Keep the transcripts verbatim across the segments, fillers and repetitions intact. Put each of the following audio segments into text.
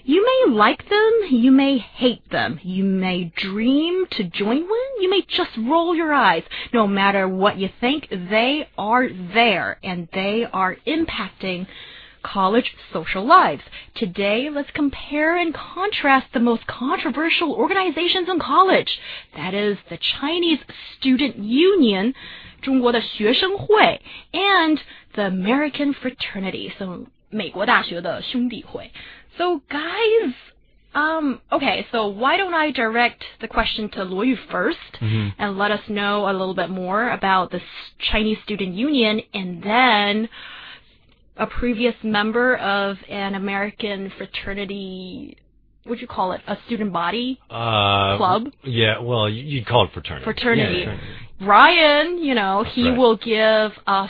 You may like them, you may hate them, you may dream to join one, you may just roll your eyes. No matter what you think, they are there, and they are impacting college social lives. Today, let's compare and contrast the most controversial organizations in college. That is the Chinese Student Union, 中国的学生会, and the American Fraternity, so 美国大学的兄弟会. So guys, um, okay, so why don't I direct the question to Luo Yu first, mm-hmm. and let us know a little bit more about the Chinese Student Union, and then a previous member of an American fraternity, what would you call it, a student body uh, club? Yeah, well, you'd call it fraternity. Fraternity. Yeah, fraternity. Ryan, you know, he right. will give us,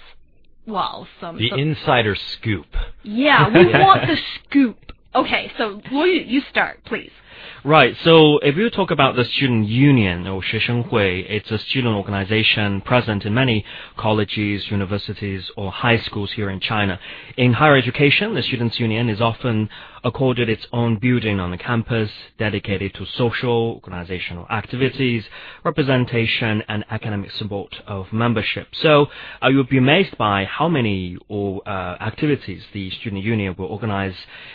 well, some... The some, insider scoop. Yeah, we want the scoop. Okay, so Luo Yu, you start, please. Right, so if you talk about the student union or 学生会, it's a student organization present in many colleges, universities, or high schools here in China. In higher education, the students' union is often accorded its own building on the campus dedicated to social, organizational activities, representation, and academic support of membership. So uh, you'll be amazed by how many or, uh, activities the student union will organize,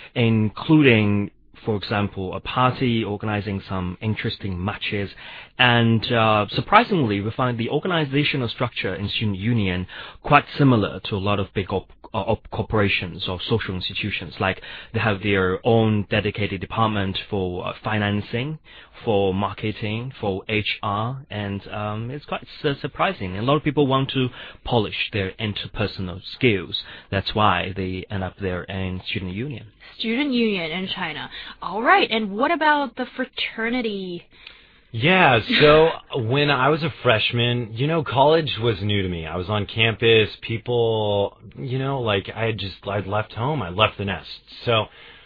including, for example, a party organizing some interesting matches. And uh, surprisingly, we find the organizational structure in student union quite similar to a lot of big op- uh, op- corporations or social institutions. Like they have their own dedicated department for uh, financing, for marketing, for H R, and um, it's quite uh, surprising. A lot of people want to polish their interpersonal skills. That's why they end up there in student union. Student union in China. All right, and what about the fraternity? Yeah, so when I was a freshman, you know, college was new to me. I was on campus, people, you know, like I had just, I'd left home, I left the nest. So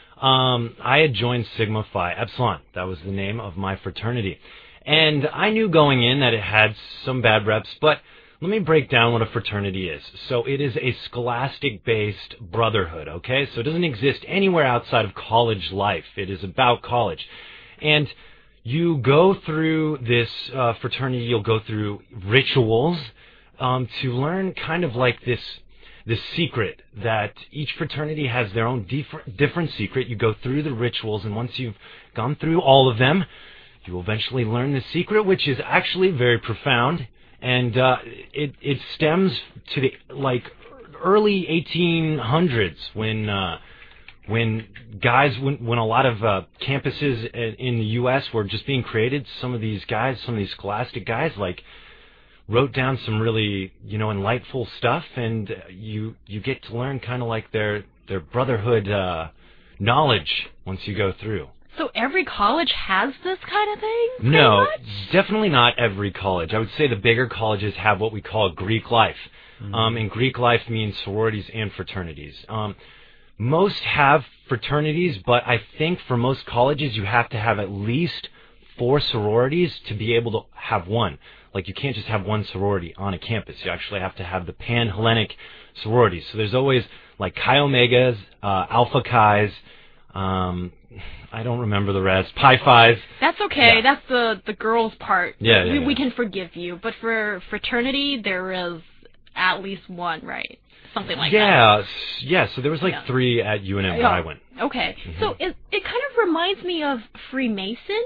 um, I had joined Sigma Phi Epsilon. That was the name of my fraternity. And I knew going in that it had some bad reps, but let me break down what a fraternity is. So it is a scholastic-based brotherhood, okay? So it doesn't exist anywhere outside of college life. It is about college. And you go through this uh, fraternity, you'll go through rituals um, to learn kind of like this this secret that each fraternity has their own different, different secret. You go through the rituals, and once you've gone through all of them, you will eventually learn the secret, which is actually very profound. And uh, it it stems to the like early eighteen hundreds when uh, when guys when when a lot of uh, campuses in the U S were just being created. Some of these guys, some of these scholastic guys, like wrote down some really you know enlightful stuff, and you you get to learn kind of like their their brotherhood uh, knowledge once you go through. So every college has this kind of thing? No, much? Definitely not every college. I would say the bigger colleges have what we call Greek life. Mm-hmm. Um, and Greek life means sororities and fraternities. Um, most have fraternities, but I think for most colleges you have to have at least four sororities to be able to have one. Like you can't just have one sorority on a campus. You actually have to have the Pan-Hellenic sororities. So there's always like Chi Omegas, uh, Alpha Chi's, um... I don't remember the rest. Pi Phis. That's okay. Yeah. That's the, the girls' part. Yeah, yeah, we, yeah. we can forgive you. But for fraternity, there is at least one, right? Something like yeah, that. Yeah, so there was like yeah. three at U N M where I went. Okay. Mm-hmm. So it, it kind of reminds me of Freemason.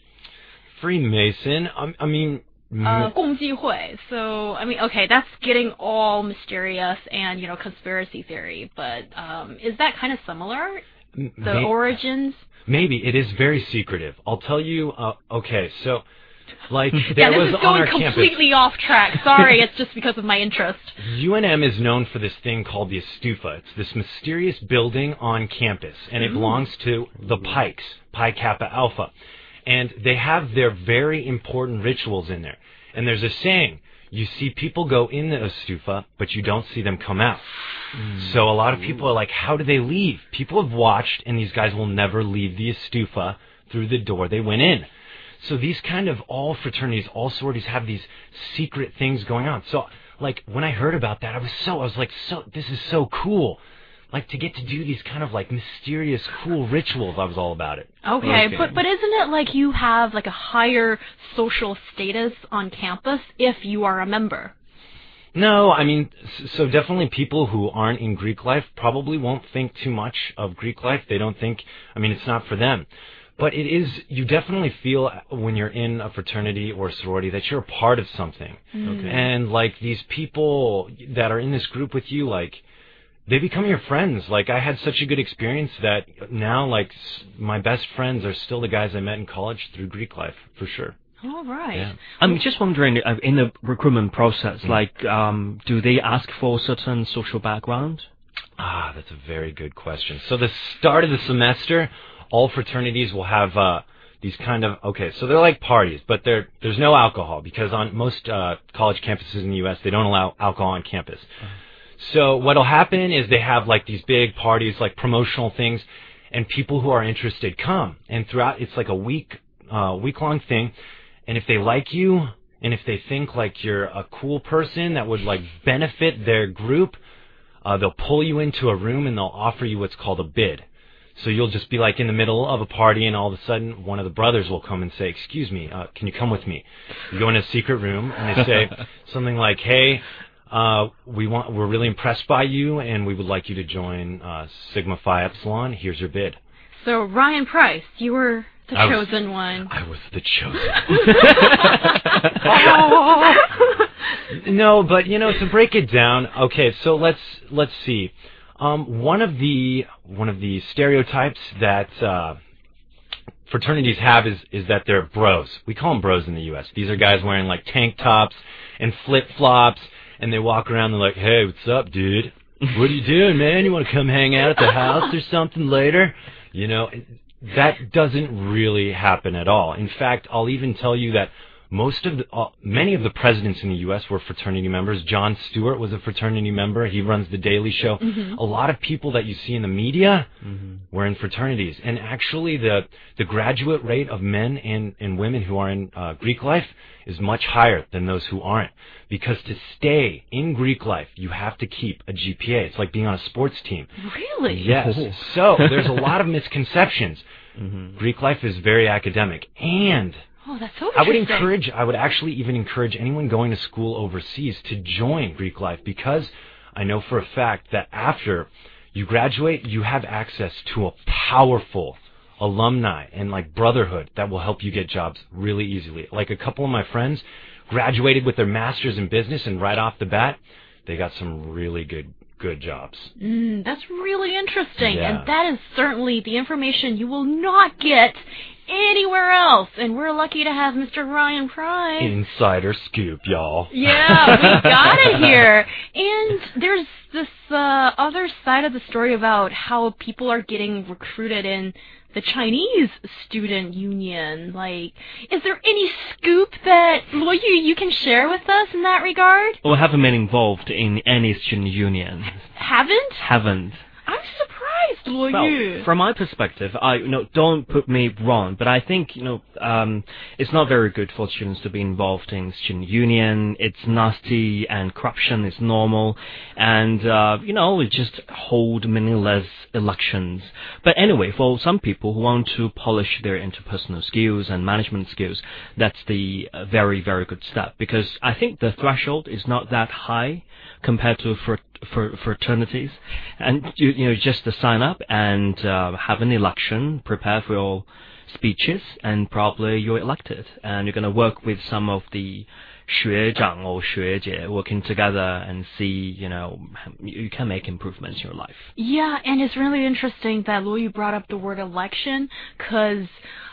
Freemason? I, I mean... Uh, 共济会. So, I mean, okay, that's getting all mysterious and, you know, conspiracy theory. But um, is that kind of similar? The May- origins? Maybe. It is very secretive. I'll tell you, uh, okay, so, like, there yeah, this was is on going our completely campus, off track. Sorry, it's just because of my interest. U N M is known for this thing called the Astufa. It's this mysterious building on campus, and it Ooh. belongs to the Pikes, Pi Kappa Alpha. And they have their very important rituals in there. And there's a saying, you see people go in the Astufa, but you don't see them come out. Mm. So a lot of people are like, how do they leave? People have watched, and these guys will never leave the Astufa through the door they went in. So these kind of all fraternities, all sororities have these secret things going on. So, like, when I heard about that, I was so, I was like, so, this is so cool. like to get to do these kind of like mysterious, cool rituals. I was all about it. Okay, Okay. but but isn't it like you have like a higher social status on campus if you are a member? No, I mean, s- so definitely people who aren't in Greek life probably won't think too much of Greek life. They don't think, I mean, it's not for them. But it is, you definitely feel when you're in a fraternity or sorority that you're a part of something. Okay. And like these people that are in this group with you, like, they become your friends. Like, I had such a good experience that now, like, s- my best friends are still the guys I met in college through Greek life, for sure. All right. Yeah. I'm just wondering, uh, in the recruitment process, Mm. like, um, do they ask for certain social background? Ah, that's a very good question. So the start of the semester, all fraternities will have uh, these kind of, okay, so they're like parties, but they're, there's no alcohol because on most uh, college campuses in the U S, they don't allow alcohol on campus. So what'll happen is they have like these big parties, like promotional things, and people who are interested come. And throughout, it's like a week, uh, week-long thing. And if they like you, and if they think like you're a cool person that would like benefit their group, uh, they'll pull you into a room and they'll offer you what's called a bid. So you'll just be like in the middle of a party, and all of a sudden one of the brothers will come and say, "Excuse me, uh, can you come with me?" You go in a secret room and they say something like, "Hey, uh, we want, we're really impressed by you, and we would like you to join uh, Sigma Phi Epsilon. Here's your bid." So Ryan Price, you were the I was- chosen one. I was the chosen one. No, but you know, to break it down, okay, so let's let's see. Um, one of the one of the stereotypes that uh, fraternities have is is that they're bros. We call them bros in the U S. These are guys wearing like tank tops and flip flops, and they walk around. They're like, "Hey, what's up, dude? What are you doing, man? You want to come hang out at the house or something later?" You know, that doesn't really happen at all. In fact, I'll even tell you that most of the, uh, many of the presidents in the U S were fraternity members. Jon Stewart was a fraternity member. He runs The Daily Show. Mm-hmm. A lot of people that you see in the media Mm-hmm. were in fraternities. And actually, the the graduate rate of men and, and women who are in uh, Greek life is much higher than those who aren't. Because to stay in Greek life, you have to keep a G P A. It's like being on a sports team. Really? Yes. Oh. So there's a lot of misconceptions. Mm-hmm. Greek life is very academic. And Oh, that's so I would interesting. encourage, I would actually even encourage anyone going to school overseas to join Greek life, because I know for a fact that after you graduate, you have access to a powerful alumni and like brotherhood that will help you get jobs really easily. Like a couple of my friends graduated with their masters in business, and right off the bat, they got some really good good jobs. Mm, that's really interesting, Yeah. and that is certainly the information you will not get anywhere else. And we're lucky to have Mister Ryan Price. Insider scoop, y'all. Yeah, we got it here. And there's this uh, other side of the story about how people are getting recruited in the Chinese student union. Like, is there any scoop that Luo Yu you can share with us in that regard? Well, I haven't been involved in any student union. Haven't? Haven't. I'm surprised, Luo Well, Yu. from my perspective, I you know don't put me wrong, but I think you know um, it's not very good for students to be involved in student union. It's nasty, and corruption is normal, and uh, you know we just hold meaningless elections. But anyway, for some people who want to polish their interpersonal skills and management skills, that's the uh, very very good step, because I think the threshold is not that high compared to fr- fr- fraternities, and you, you know just to sign up and uh, have an election, prepare for your speeches, and probably you're elected, and you're going to work with some of the 学长 or 学姐 working together and see, you know, you can make improvements in your life. Yeah, and it's really interesting that Luo Yu brought up the word election, because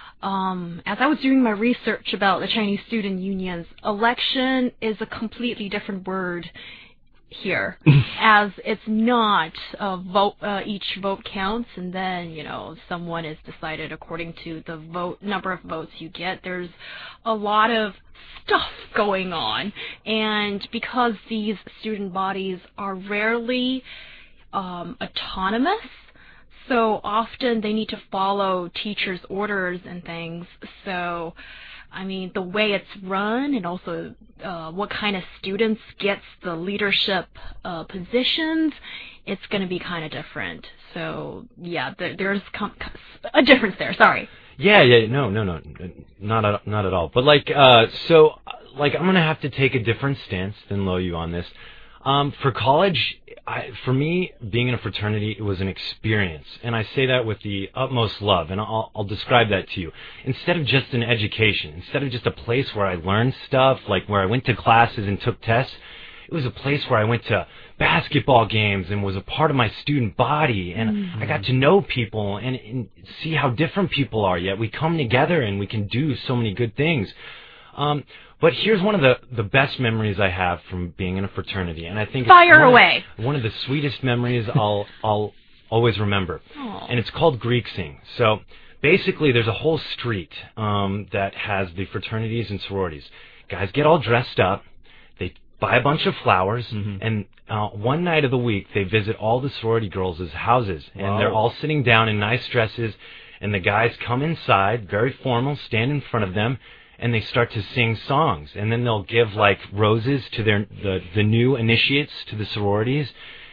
um, as I was doing my research about the Chinese student unions, election is a completely different word here, as it's not a vote, uh, each vote counts, and then, you know, someone is decided according to the vote number of votes you get. There's a lot of stuff going on, and because these student bodies are rarely um, autonomous, so often they need to follow teachers' orders and things. So I mean, the way it's run and also uh, what kind of students gets the leadership uh, positions, it's going to be kind of different. So, yeah, there, there's com- a difference there. Sorry. Yeah, yeah, no, no, no, not at, not at all. But like, uh, so, like, I'm gonna have to take a different stance than Lo Yu on this. Um, for college, I, for me, being in a fraternity, it was an experience, and I say that with the utmost love, and I'll, I'll describe that to you. Instead of just an education, instead of just a place where I learned stuff, like where I went to classes and took tests, it was a place where I went to basketball games and was a part of my student body, and mm-hmm. I got to know people and, and see how different people are, yet we come together and we can do so many good things. Um, but here's one of the, the best memories I have from being in a fraternity, and I think Fire it's one away. Of, one of the sweetest memories I'll I'll always remember. Aww. And it's called Greek Sing. So basically, there's a whole street um, that has the fraternities and sororities. Guys get all dressed up, they buy a bunch of flowers, mm-hmm. and uh, one night of the week they visit all the sorority girls' houses, and wow. they're all sitting down in nice dresses, and the guys come inside, very formal, stand in front of them, and they start to sing songs, and then they'll give like roses to their the the new initiates to the sororities,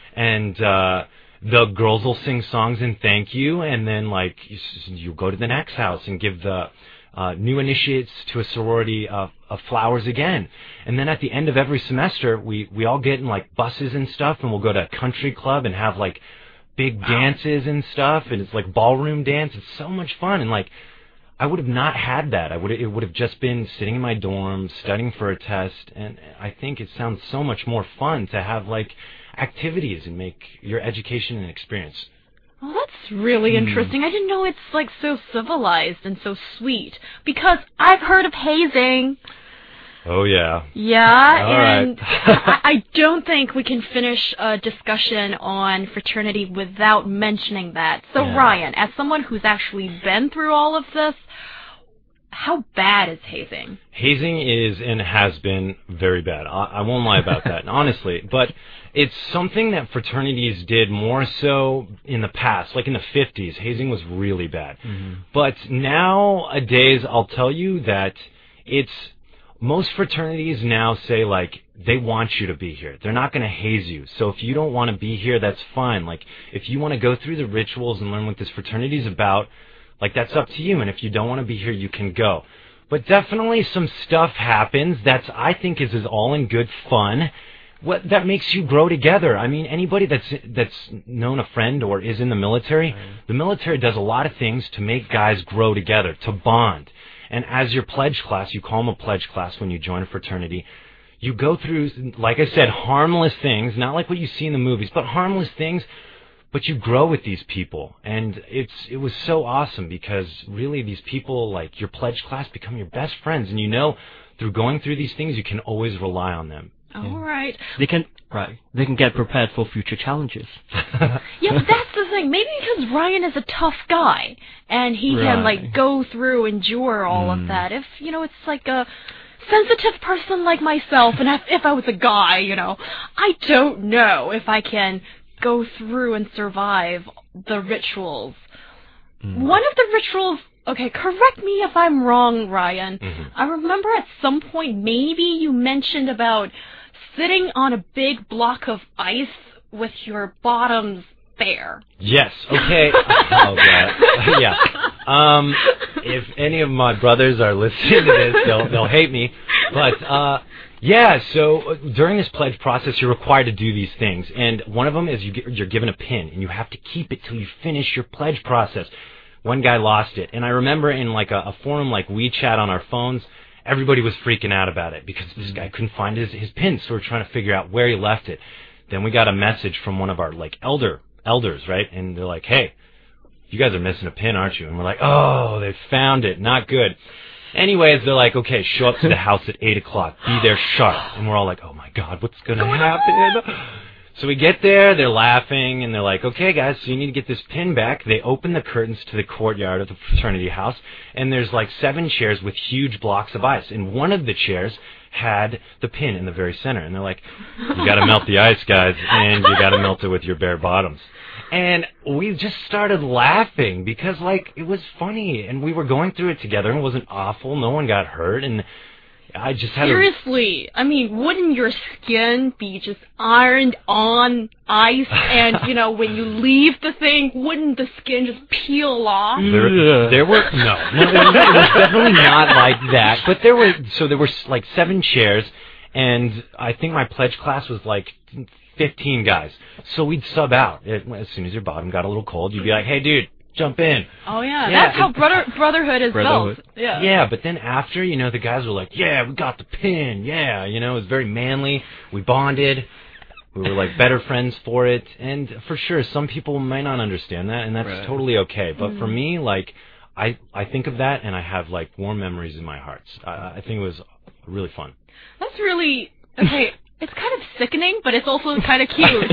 and uh, the girls will sing songs and thank you, and then like you, you go to the next house and give the uh, new initiates to a sorority uh, of flowers again, and then at the end of every semester we we all get in like buses and stuff, and we'll go to a country club and have like big wow. dances and stuff, and it's like ballroom dance. It's so much fun, and like. I would have not had that. I would it would have just been sitting in my dorm, studying for a test, and I think it sounds so much more fun to have like activities and make your education an experience. Well, that's really mm. interesting. I didn't know it's like so civilized and so sweet, because I've heard of hazing. Oh, yeah. Yeah, All and right. I, I don't think we can finish a discussion on fraternity without mentioning that. So, yeah. Ryan, as someone who's actually been through all of this, how bad is hazing? Hazing is and has been very bad. I, I won't lie about that, honestly. But it's something that fraternities did more so in the past. Like in the fifties, hazing was really bad. Mm-hmm. But nowadays, I'll tell you that it's... Most fraternities now say, like, they want you to be here. They're not going to haze you. So if you don't want to be here, that's fine. Like, if you want to go through the rituals and learn what this fraternity is about, like, that's up to you. And if you don't want to be here, you can go. But definitely some stuff happens that's, I think, is, is all in good fun. What that makes you grow together. I mean, anybody that's that's known a friend or is in the military, right. The military does a lot of things to make guys grow together, to bond. And as your pledge class, you call them a pledge class when you join a fraternity, you go through, like I said, harmless things, not like what you see in the movies, but harmless things, but you grow with these people. And it's it was so awesome because really these people, like your pledge class, become your best friends. And you know, through going through these things, you can always rely on them. All yeah. right. They can right. They can get prepared for future challenges. Yeah, but that's the thing. Maybe because Ryan is a tough guy and he right. can like go through, endure all mm. of that. If you know, it's like a sensitive person like myself, and if, if I was a guy, you know, I don't know if I can go through and survive the rituals. Mm. One of the rituals. Okay, correct me if I'm wrong, Ryan. Mm-hmm. I remember at some point maybe you mentioned about sitting on a big block of ice with your bottoms bare. Yes, okay. Oh, God. Yeah. Um, if any of my brothers are listening to this, they'll, they'll hate me. But, uh, yeah, so during this pledge process, you're required to do these things. And one of them is you get, you're given a pin, and you have to keep it till you finish your pledge process. One guy lost it, and I remember in like a, a forum like WeChat on our phones, everybody was freaking out about it because this guy couldn't find his, his pin, so we're trying to figure out where he left it. Then we got a message from one of our like elder elders, right? And they're like, "Hey, you guys are missing a pin, aren't you?" And we're like, "Oh, they found it. Not good." Anyways, they're like, "Okay, show up to the house at eight o'clock. Be there sharp." And we're all like, "Oh my God, what's gonna happen?" So we get there, they're laughing, and they're like, okay, guys, so you need to get this pin back. They open the curtains to the courtyard of the fraternity house, and there's like seven chairs with huge blocks of ice. And one of the chairs had the pin in the very center. And they're like, you got to melt the ice, guys, and you got to melt it with your bare bottoms. And we just started laughing because, like, it was funny, and we were going through it together, and it wasn't awful. No one got hurt, and I just had Seriously, a... I mean, wouldn't your skin be just ironed on ice? And, you know, when you leave the thing, wouldn't the skin just peel off? There, there were... No, no, it was, it was definitely not like that. But there were... So there were, like, seven chairs, and I think my pledge class was, like, fifteen guys. So we'd sub out. It, as soon as your bottom got a little cold, you'd be like, hey, dude, jump in. Oh, yeah. Yeah, That's how it- brother brotherhood is Brotherhood. built. Yeah. Yeah, but then after, you know, the guys were like, yeah, we got the pin, yeah, you know, it was very manly, we bonded, we were like better friends for it, and for sure, some people might not understand that, and that's Right. totally okay, but for me, like, I, I think of that, and I have, like, warm memories in my heart. I, I think it was really fun. That's really... Okay, it's kind of sickening, but it's also kind of cute.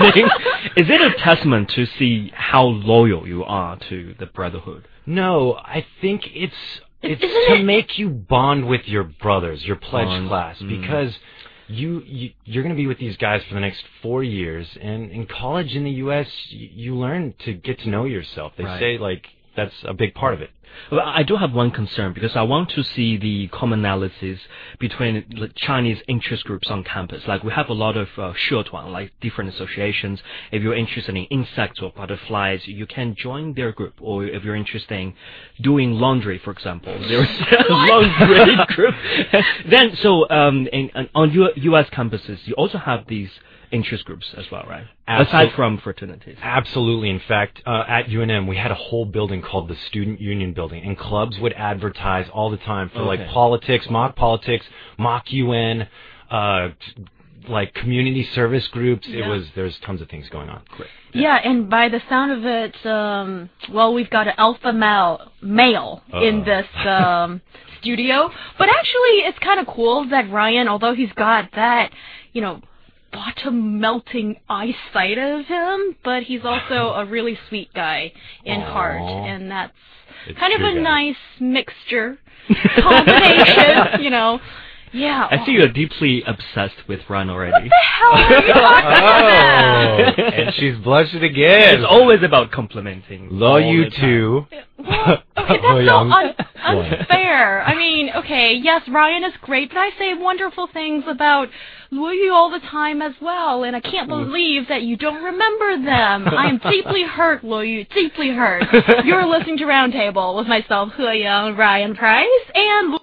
Is it a testament to see how loyal you are to the brotherhood? No, I think it's it's Isn't to it- make you bond with your brothers, your pledge Bond, class, mm. because you, you you're going to be with these guys for the next four years, and in college in the U S you, you learn to get to know yourself. They Right. say like that's a big part of it. Well, I do have one concern because I want to see the commonalities between the Chinese interest groups on campus. Like we have a lot of uh, 社团, like different associations. If you're interested in insects or butterflies, you can join their group. Or if you're interested in doing laundry, for example, there's a laundry group. Then, so um, in, in, on U- U.S. campuses, you also have these interest groups as well, right? Absolutely. Aside from fraternities. Absolutely. In fact, uh, at U N M, we had a whole building called the Student Union Building, and clubs would advertise all the time for like Okay. politics, mock politics, mock U N, uh, like community service groups. It Yeah. was there's tons of things going on. Great. Yeah, and by the sound of it, um, well, we've got an alpha male, male in Uh-oh. this um, studio. But actually, it's kind of cool that Ryan, although he's got that, you know, bottom melting ice side of him, but he's also a really sweet guy in Aw. heart, and that's It's kind of true, a guys. nice mixture, combination, you know. Yeah. I see you're deeply obsessed with Ryan already. What the hell are you talking about? and she's blushing again. It's always about complimenting. Lo all you the time. too. Well, okay, that's Oh, so young. un- unfair. I mean, okay, yes, Ryan is great, but I say wonderful things about Louis all the time as well, and I can't believe that you don't remember them. I am deeply hurt, Louis, deeply hurt. You're listening to Roundtable with myself, He Young, Ryan Price, and